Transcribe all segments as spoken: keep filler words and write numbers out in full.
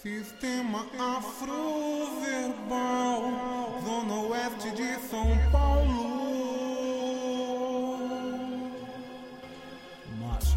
Sistema Afroverbal, Zona Oeste de São Paulo. Marcha,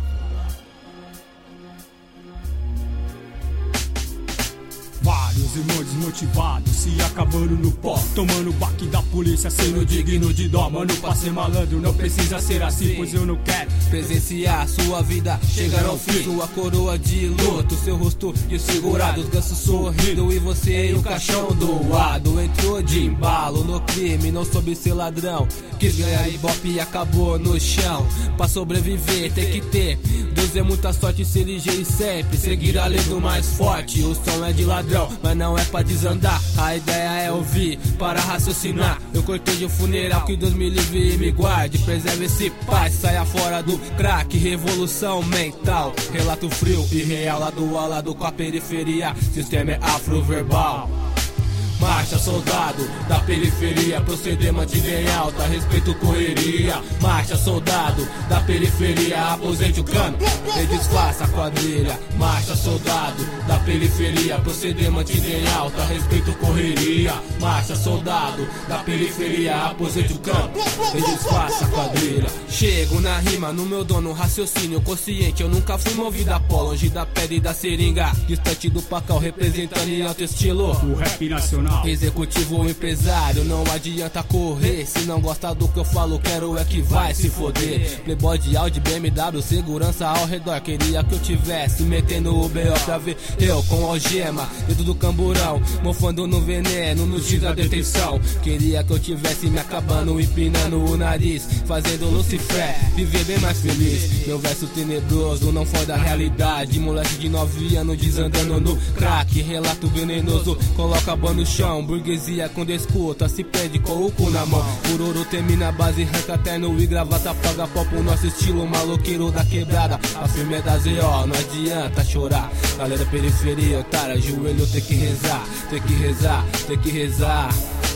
vários irmãos desmotivados se acabando no pó, tomando baque da polícia, sendo digno de dó. Mano, pra ser malandro não precisa ser assim, pois eu não quero presenciar sua vida chegar ao fim. Sua coroa de luto, seu rosto desfigurado, os gansos sorrindo e você em um caixão doado. Entrou de embalo no crime, não soube ser ladrão, quis ganhar ibope e acabou no chão. Pra sobreviver tem que ter Deus, é muita sorte, ser ligeiro sempre, seguir a lei do mais forte. O som é de ladrão, mas não é pra desandar, a ideia é ouvir para raciocinar. Eu cortejo o funeral, que Deus me livre e me guarde, preserve esse paz, saia fora do crack, revolução mental. Relato frio e real, lado a lado com a periferia, sistema é afroverbal. Marcha, soldado da periferia, proceder mantido em alta, respeito, correria. Marcha, soldado da periferia, aposente o cano e desfaça a quadrilha. Marcha, soldado da periferia, proceder mantido em alta, respeito, correria. Marcha, soldado da periferia, aposente o cano e desfaça a quadrilha. Chego na rima, no meu dono, raciocínio consciente, eu nunca fui movido a pó, longe da pedra e da seringa, distante do pacal, representando em alto estilo o rap nacional. Executivo ou empresário, não adianta correr, se não gosta do que eu falo, quero é que vai se foder. Playboy de Audi, B M W, segurança ao redor, queria que eu tivesse metendo o B O pra ver eu com algema dentro do camburão, mofando no veneno, no X da detenção. Queria que eu tivesse me acabando, empinando o nariz, fazendo Lucifer, viver bem mais feliz. Meu verso tenebroso não foi da realidade, moleque de nove anos desandando no crack, relato venenoso, coloca a bola no chão. Burguesia quando escuta se perde com o cu na mão. Fururu termina a base, arranca terno e gravata, paga pau pro nosso estilo maloqueiro da quebrada. A firme é da Z O, não adianta chorar. Galera periferia, otária, joelho tem que rezar, tem que rezar, tem que rezar.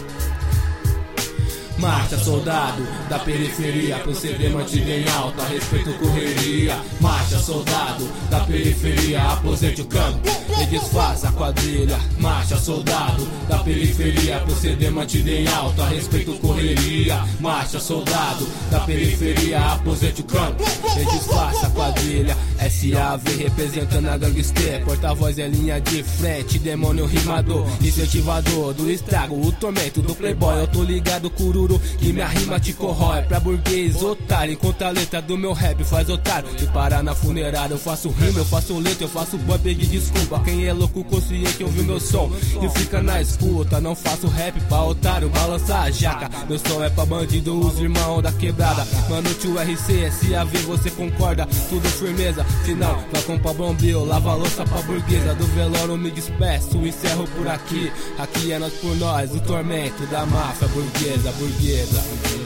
Marcha, soldado da periferia, proceder mantido em alta, respeito, correria. Marcha, soldado da periferia, aposente o cano e desfaça a quadrilha. Marcha, soldado da periferia, proceder mantido em alta, respeito, correria. Marcha, soldado da periferia, aposente o cano e desfaça a quadrilha. S A V representando a gangster, porta-voz é linha de frente, demônio rimador, incentivador do estrago, o tormento do playboy. Eu tô ligado, cururu, que minha rima te corrói, pra burguês otário, enquanto a letra do meu rap faz otário. E parar na funerária, eu faço rima, eu faço letra, eu faço boa, pedir desculpa. Quem é louco consciente ouve meu som e fica na escuta. Não faço rap pra otário, balança a jaca. Meu som é pra bandido, os irmãos da quebrada. Mano, tio R C, S A V, você concorda? Tudo firmeza, se não, vai comprar bombril, lava a louça pra burguesa. Do velório me despeço, encerro por aqui. Aqui é nós por nós, o tormento da máfia burguesa, burguesa.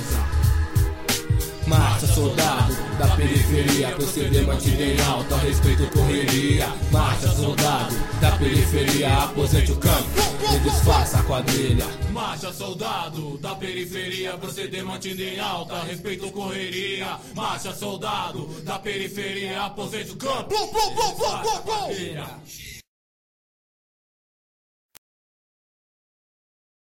Marcha, soldado da periferia, proceder mantido em alta, respeito, correria. Marcha, soldado da periferia, aposente o campo e desfaça a quadrilha. Marcha, soldado da periferia, proceder mantido em alta, respeito, correria. Marcha, soldado da periferia, aposente o campo e desfaça a quadrilha.